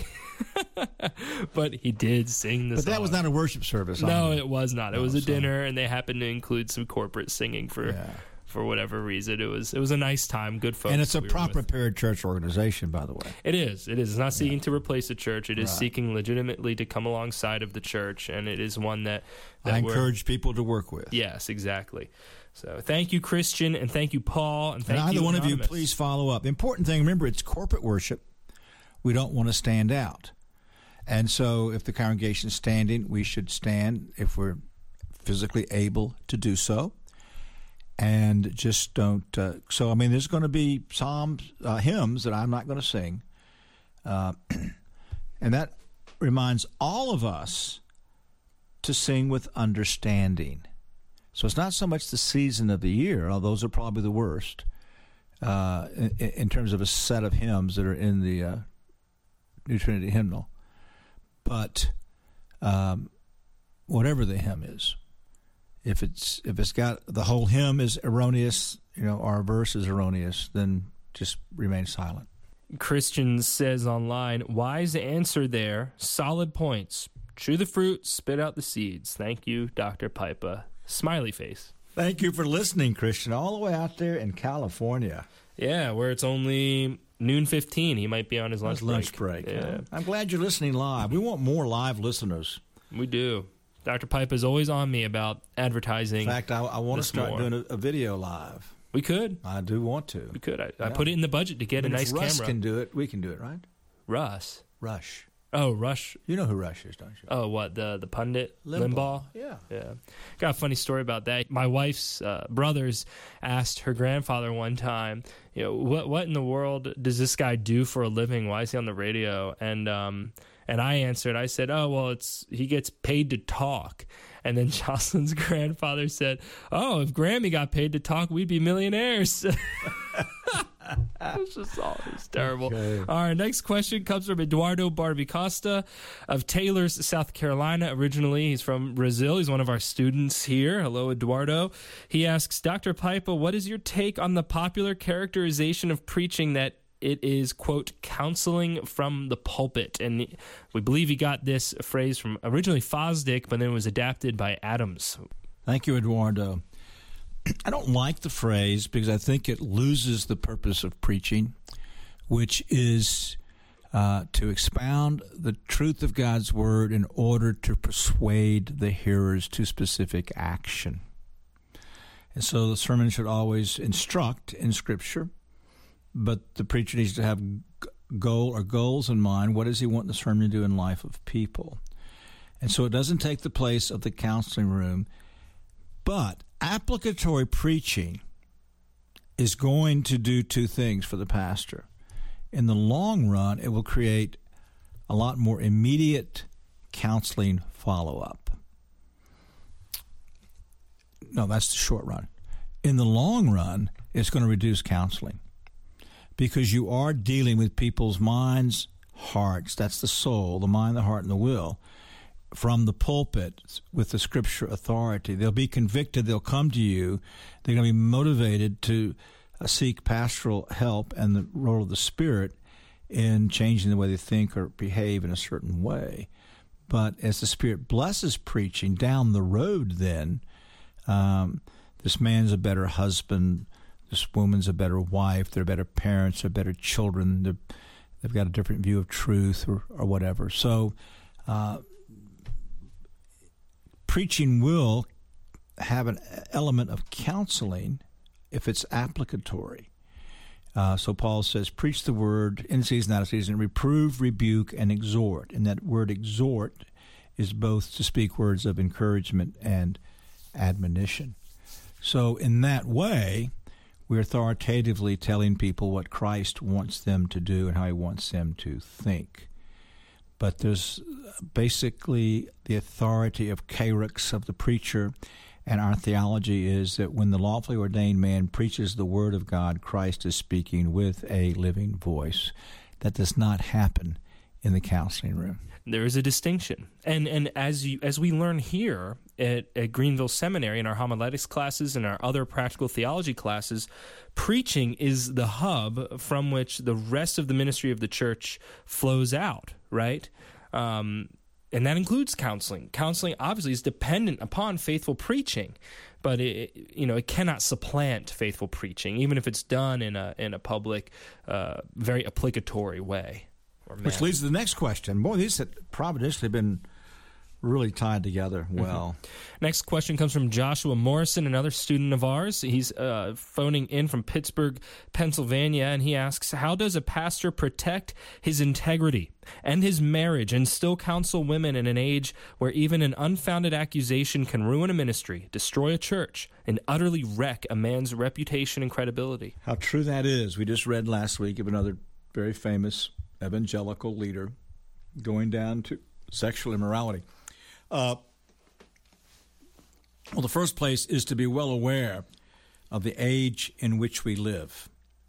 but he did sing the but song. But that was not a worship service. No, either. it was not. It no, was a so. dinner, and they happened to include some corporate singing for yeah. for whatever reason. It was it was a nice time, good folks. And it's a we proper parachurch organization, by the way. It is. It is. It's not seeking yeah. to replace a church. It is right. seeking legitimately to come alongside of the church, and it is one that, that I encourage people to work with. Yes, exactly. So thank you, Christian, and thank you, Paul, and thank and either you, one Anonymous. of you, please follow up. Important thing, remember, it's corporate worship. We don't want to stand out. And so if the congregation is standing, we should stand if we're physically able to do so. And just don't. Uh, so, I mean, there's going to be psalms, uh, hymns that I'm not going to sing. Uh, and that reminds all of us to sing with understanding. So it's not so much the season of the year, although those are probably the worst, uh, in, in terms of a set of hymns that are in the uh, New Trinity Hymnal. But um, whatever the hymn is, if it's if it's got the whole hymn is erroneous, you know, our verse is erroneous, then just remain silent. Christian says online, wise answer there, solid points. Chew the fruit, spit out the seeds. Thank you, Doctor Pipa. Smiley face. Thank you for listening, Christian, all the way out there in California. Yeah, where it's only noon fifteen. He might be on his lunch break. Lunch break. Yeah. Huh? I'm glad you're listening live. We want more live listeners. We do. Doctor Pipa is always on me about advertising. In fact, I, I want to start more. doing a, a video live. We could. I do want to. We could. I, yeah. I put it in the budget to get I mean, a nice if Russ camera. can do it. We can do it, right? Russ. Rush. Oh, Rush. You know who Rush is, don't you? Oh, what, the the pundit? Limbaugh. Limbaugh? Yeah. Yeah. Got a funny story about that. My wife's uh, brothers asked her grandfather one time, you know, what what in the world does this guy do for a living? Why is he on the radio? And um and I answered, I said, oh, well, it's he gets paid to talk. And then Jocelyn's grandfather said, oh, if Grammy got paid to talk, we'd be millionaires. It's just all it's terrible. Okay. All right, next question comes from Eduardo Barbicosta of Taylors, South Carolina. Originally, he's from Brazil. He's one of our students here. Hello, Eduardo. He asks, Doctor Pipa, what is your take on the popular characterization of preaching that it is, quote, counseling from the pulpit? And we believe he got this phrase from originally Fosdick, but then it was adapted by Adams. Thank you, Eduardo. I don't like the phrase because I think it loses the purpose of preaching, which is uh, to expound the truth of God's word in order to persuade the hearers to specific action. And so the sermon should always instruct in Scripture, but the preacher needs to have goal or goals in mind. What does he want the sermon to do in life of people? And so it doesn't take the place of the counseling room, but applicatory preaching is going to do two things for the pastor. In the long run, it will create a lot more immediate counseling follow-up. No, that's the short run. In the long run, it's going to reduce counseling because you are dealing with people's minds, hearts. That's the soul, the mind, the heart, and the will. From the pulpit with the Scripture authority, they'll be convicted. They'll come to you. They're going to be motivated to uh, seek pastoral help and the role of the Spirit in changing the way they think or behave in a certain way. But as the Spirit blesses preaching down the road, then um, this man's a better husband, this woman's a better wife, they're better parents, they're better children, they're, they've got a different view of truth or, or whatever. So uh, preaching will have an element of counseling if it's applicatory. Uh, so Paul says, preach the word in season, out of season, reprove, rebuke, and exhort. And that word exhort is both to speak words of encouragement and admonition. So in that way, we're authoritatively telling people what Christ wants them to do and how he wants them to think. But there's basically the authority of kerux, of the preacher, and our theology is that when the lawfully ordained man preaches the word of God, Christ is speaking with a living voice. That does not happen in the counseling room. There is a distinction. And and as you as we learn here at, at Greenville Seminary in our homiletics classes and our other practical theology classes, preaching is the hub from which the rest of the ministry of the church flows out, right? Um, and that includes counseling. Counseling obviously is dependent upon faithful preaching, but it, you know, it cannot supplant faithful preaching, even if it's done in a in a public, uh, very applicatory way. Which leads to the next question. Boy, these have providentially been really tied together well. Mm-hmm. Next question comes from Joshua Morrison, another student of ours. He's uh, phoning in from Pittsburgh, Pennsylvania, and he asks, how does a pastor protect his integrity and his marriage and still counsel women in an age where even an unfounded accusation can ruin a ministry, destroy a church, and utterly wreck a man's reputation and credibility? How true that is. We just read last week of another very famous evangelical leader going down to sexual immorality. Uh, well, the first place is to be well aware of the age in which we live.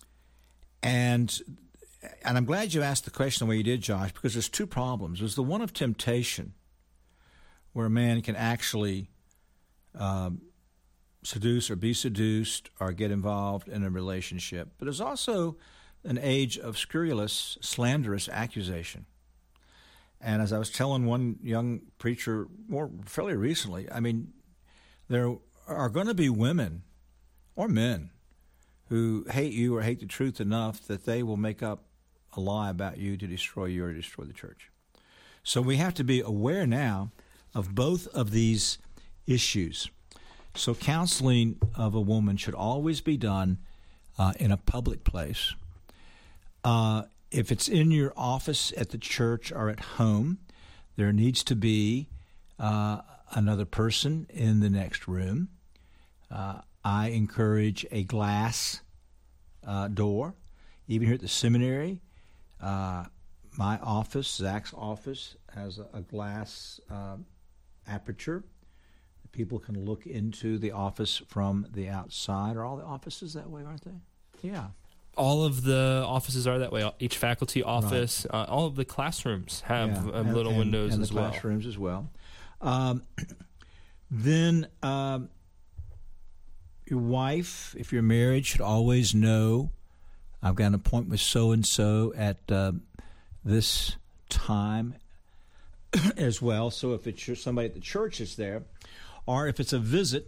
And and I'm glad you asked the question the way you did, Josh, because there's two problems. There's the one of temptation, where a man can actually um, seduce or be seduced or get involved in a relationship. But there's also an age of scurrilous, slanderous accusation. And as I was telling one young preacher more fairly recently, I mean, there are going to be women or men who hate you or hate the truth enough that they will make up a lie about you to destroy you or to destroy the church. So we have to be aware now of both of these issues. So counseling of a woman should always be done uh, in a public place. Uh, if it's in your office, at the church, or at home, there needs to be uh, another person in the next room. Uh, I encourage a glass uh, door. Even here at the seminary, uh, my office, Zach's office, has a, a glass uh, aperture. People can look into the office from the outside. Are all the offices that way, aren't they? Yeah. All of the offices are that way. Each faculty office, right. uh, all of the classrooms have yeah. uh, and, little and, windows and as the well. Classrooms as well. Um, then um, your wife, if you're married, should always know, I've got an appointment with so-and-so at uh, this time as well. So if it's somebody at the church is there, or if it's a visit.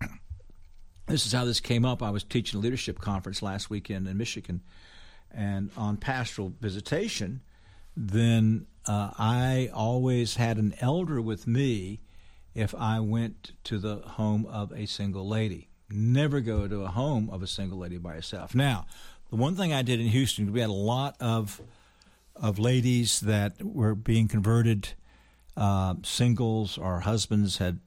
This is how this came up. I was teaching a leadership conference last weekend in Michigan, and on pastoral visitation, then uh, I always had an elder with me if I went to the home of a single lady. Never go to a home of a single lady by herself. Now, the one thing I did in Houston, we had a lot of of ladies that were being converted, uh, singles or husbands had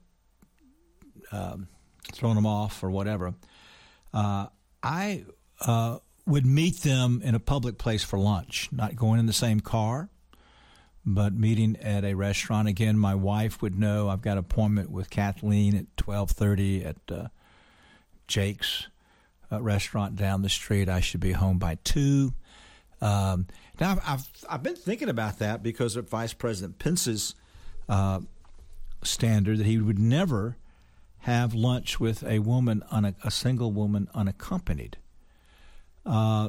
um, thrown them off or whatever. Uh, I uh, would meet them in a public place for lunch, not going in the same car, but meeting at a restaurant. Again, my wife would know I've got an appointment with Kathleen at twelve thirty at uh, Jake's uh, restaurant down the street. I should be home by two. Um, now, I've, I've I've been thinking about that because of Vice President Pence's uh, standard that he would never have lunch with a woman, un- a single woman unaccompanied. Uh,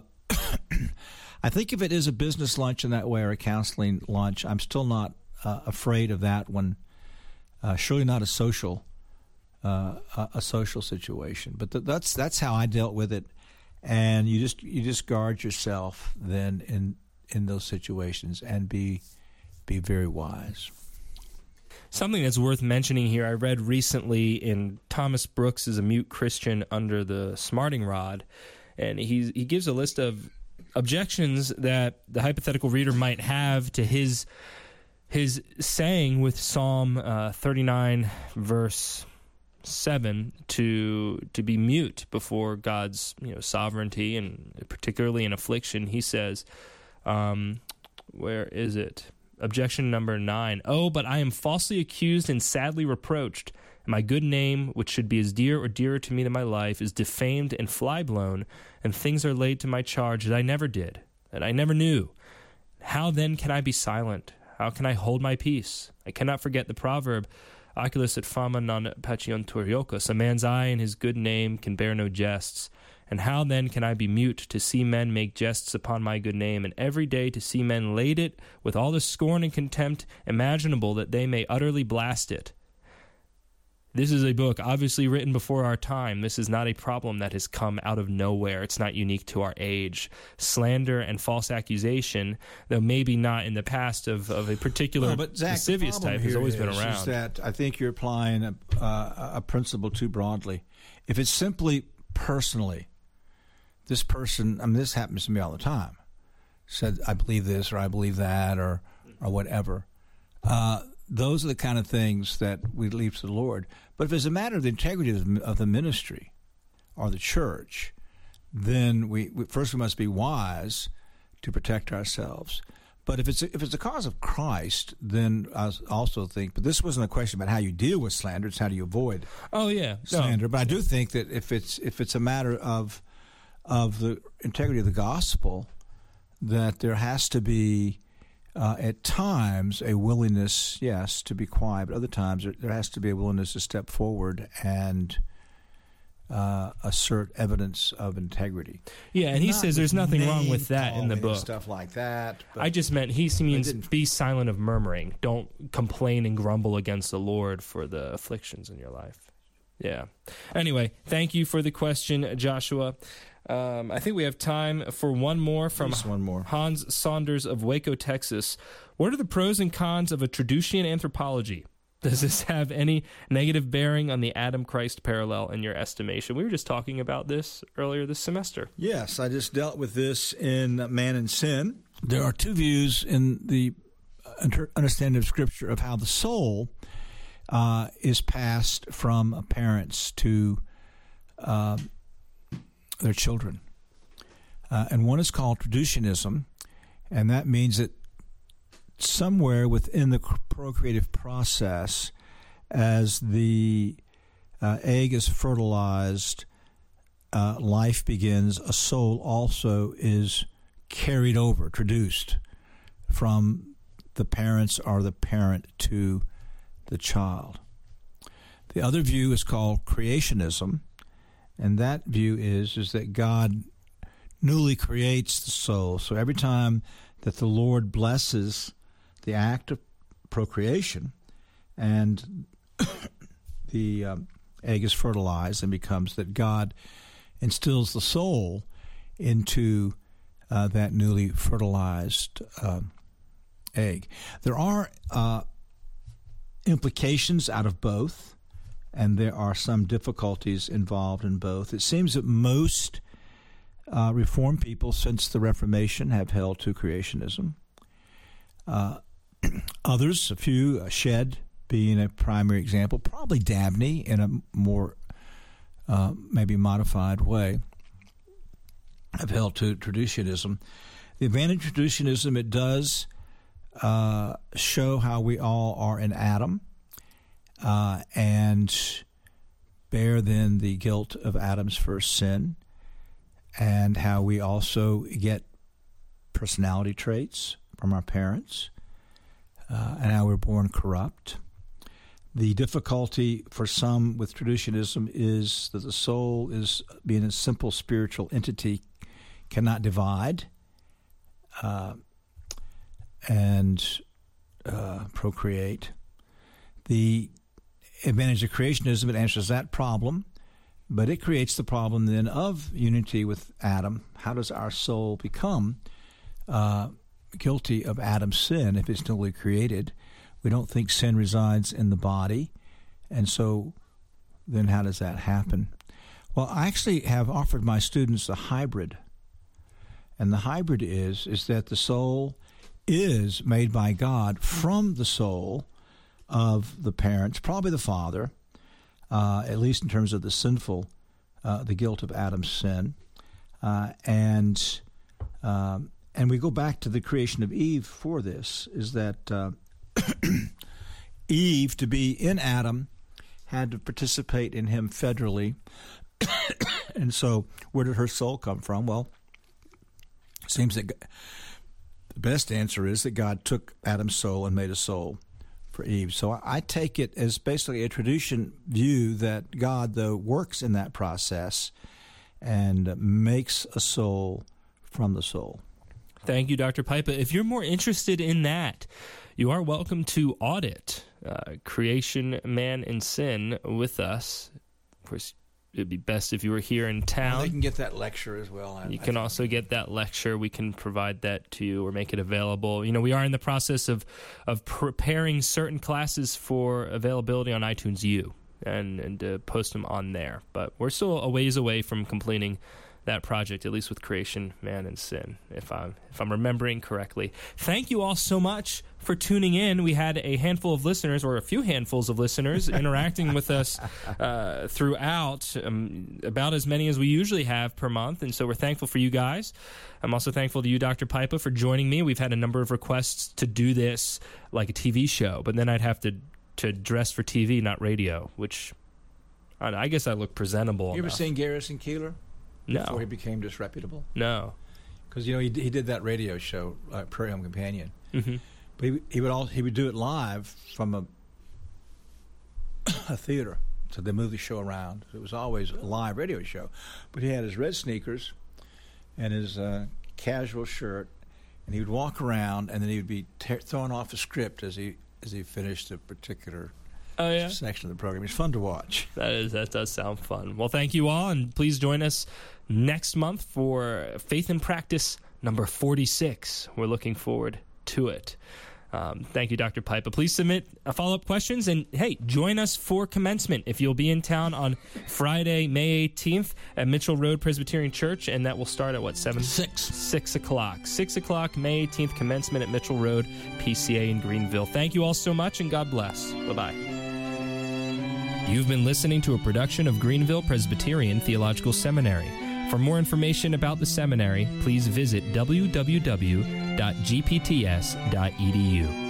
I think if it is a business lunch in that way or a counseling lunch, I'm still not uh, afraid of that one. Uh, surely not a social uh, a, a social situation, but th- that's that's how I dealt with it. And you just you just guard yourself then in in those situations and be be very wise. Something that's worth mentioning here, I read recently in Thomas Brooks is a Mute Christian Under the Smarting Rod, and he he gives a list of objections that the hypothetical reader might have to his his saying with Psalm uh, thirty-nine verse seven to to be mute before God's you know sovereignty, and particularly in affliction. He says, um, where is it? Objection number nine. Oh, but I am falsely accused and sadly reproached, and my good name, which should be as dear or dearer to me than my life, is defamed and fly-blown, and things are laid to my charge that I never did, that I never knew. How then can I be silent? How can I hold my peace? I cannot forget the proverb, Oculus et fama non patiuntur iocus. A man's eye and his good name can bear no jests. And how then can I be mute to see men make jests upon my good name, and every day to see men lade it with all the scorn and contempt imaginable, that they may utterly blast it? This is a book obviously written before our time. This is not a problem that has come out of nowhere. It's not unique to our age. Slander and false accusation, though maybe not in the past of, of a particular well, but Zach, lascivious type, has always is, been around. Is that I think you're applying a, uh, a principle too broadly. If it's simply personally, this person, I mean, this happens to me all the time, said, I believe this or I believe that or, or whatever. Uh, those are the kind of things that we leave to the Lord. But if it's a matter of the integrity of the, of the ministry or the church, then we, we first we must be wise to protect ourselves. But if it's a, if it's a cause of Christ, then I also think. But this wasn't a question about how you deal with slander; it's how do you avoid. Oh yeah, slander. No. But I do think that if it's if it's a matter of of the integrity of the gospel, that there has to be. Uh, at times, a willingness, yes, to be quiet, but other times there, there has to be a willingness to step forward and uh, assert evidence of integrity. Yeah, and he Not says there's nothing wrong with that in the calling book. Stuff like that. I just meant he means be silent of murmuring. Don't complain and grumble against the Lord for the afflictions in your life. Yeah. Anyway, thank you for the question, Joshua. Um, I think we have time for one more from one more. Hans Saunders of Waco, Texas. What are the pros and cons of a Traducian anthropology? Does this have any negative bearing on the Adam-Christ parallel in your estimation? We were just talking about this earlier this semester. Yes, I just dealt with this in Man and Sin. There are two views in the understanding of Scripture of how the soul uh, is passed from parents to uh, their children. Uh, and one is called Traducianism, and that means that somewhere within the procreative process, as the uh, egg is fertilized, uh, life begins, a soul also is carried over, traduced from the parents or the parent to the child. The other view is called creationism, and that view is, is that God newly creates the soul. So every time that the Lord blesses the act of procreation and the um, egg is fertilized and becomes that God instills the soul into uh, that newly fertilized uh, egg. There are uh, implications out of both, and there are some difficulties involved in both. It seems that most uh, Reformed people since the Reformation have held to creationism. Uh, others, a few, uh, Shedd being a primary example, probably Dabney in a more uh, maybe modified way, have held to traditionism. The advantage of traditionism, it does uh, show how we all are in Adam uh, and bear then the guilt of Adam's first sin, and how we also get personality traits from our parents, uh, and how we're born corrupt. The difficulty for some with traditionism is that the soul, is being a simple spiritual entity, cannot divide uh, and uh, procreate. The advantage of creationism, it answers that problem, but it creates the problem then of unity with Adam. How does our soul become uh, guilty of Adam's sin if it's newly created? We don't think sin resides in the body, and so then how does that happen? Well, I actually have offered my students a hybrid, and the hybrid is is that the soul is made by God from the soul of the parents, probably the father, uh, at least in terms of the sinful, uh, the guilt of Adam's sin, uh, and um, and we go back to the creation of Eve for this, is that uh, Eve, to be in Adam, had to participate in him federally. And so where did her soul come from? Well, it seems that the best answer is that God took Adam's soul and made a soul for Eve. So I take it as basically a tradition view that God, though, works in that process and makes a soul from the soul. Thank you, Doctor Pipa. If you're more interested in that, you are welcome to audit uh, Creation, Man, and Sin with us. Of course, it would be best if you were here in town. Well, they can get that lecture as well. I, you I can think. also get that lecture. We can provide that to you or make it available. You know, we are in the process of of preparing certain classes for availability on iTunes U and, and to post them on there. But we're still a ways away from completing that project, at least with Creation, Man, and Sin, if I'm if I'm remembering correctly. Thank you all so much for tuning in. We had a handful of listeners, or a few handfuls of listeners, interacting with us uh, throughout, um, about as many as we usually have per month, and so we're thankful for you guys. I'm also thankful to you, Doctor Pipa, for joining me. We've had a number of requests to do this like a T V show, but then I'd have to, to dress for T V, not radio, which I, don't know, I guess I look presentable You enough. ever seen Garrison Keillor? No. Before he became disreputable? No. Because, you know, he, he did that radio show, uh, Prairie Home Companion. Mm-hmm. But he, he would all he would do it live from a a theater. So they moved the show around. It was always a live radio show. But he had his red sneakers and his uh, casual shirt, and he would walk around, and then he would be te- throwing off a script as he as he finished a particular Oh, yeah? section of the program. It's fun to watch. That is that does sound fun. Well, thank you all, and please join us next month for Faith in Practice number forty-six. We're looking forward to it. Um, thank you, Doctor Pipa. Please submit uh, follow-up questions, and hey, join us for commencement if you'll be in town on Friday, May eighteenth at Mitchell Road Presbyterian Church, and that will start at what, seven? Six. Six o'clock. Six o'clock, May eighteenth, commencement at Mitchell Road, P C A in Greenville. Thank you all so much, and God bless. Bye-bye. You've been listening to a production of Greenville Presbyterian Theological Seminary. For more information about the seminary, please visit w w w dot g p t s dot e d u.